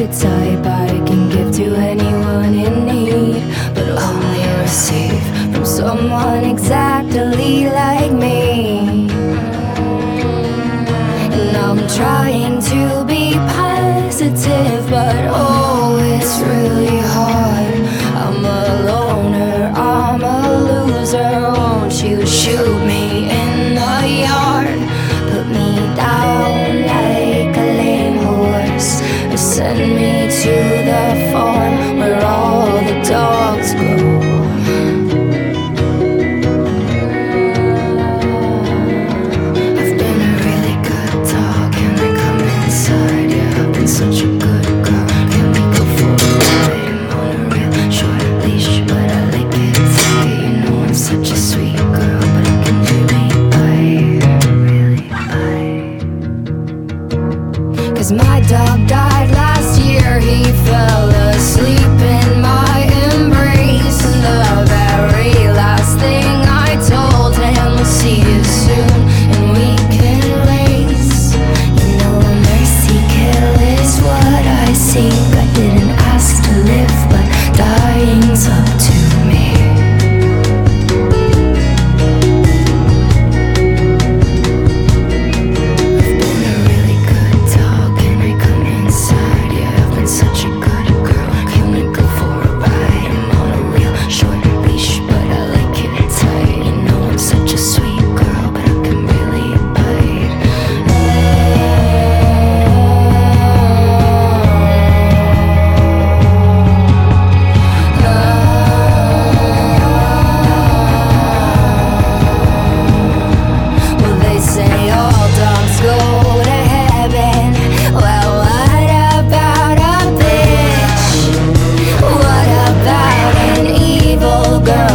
the type I can give to anyone in need, but only receive from someone exactly like me. And I'm trying to be positive, but oh, it's really hard. I'm a loner, I'm a loser. Won't you shoot me in the yard? Put me down like a lame horse, or send me to the farm where all the dogs go. I've been a really good dog, can I come inside? Yeah, I've been such a good girl. Can we go for a ride? I'm on a real short leash, but I like it tight. You know I'm such a sweet girl, but I can really bite. 'Cause my dog died last year, he fell asleep in my embrace. And the very last thing I told him was see you soon and we can race. You know a mercy kill is what I seek. I didn't ask to live, but dying's up to me. I've been a really good dog, can I come inside? Yeah, I've been such a good girl. Can we go for a ride? I'm on a real short leash, but I like it tight. You know I'm such a sweet girl, but I can really bite. Well, they say all dogs go to heaven. Well, what about a bitch? What about an evil girl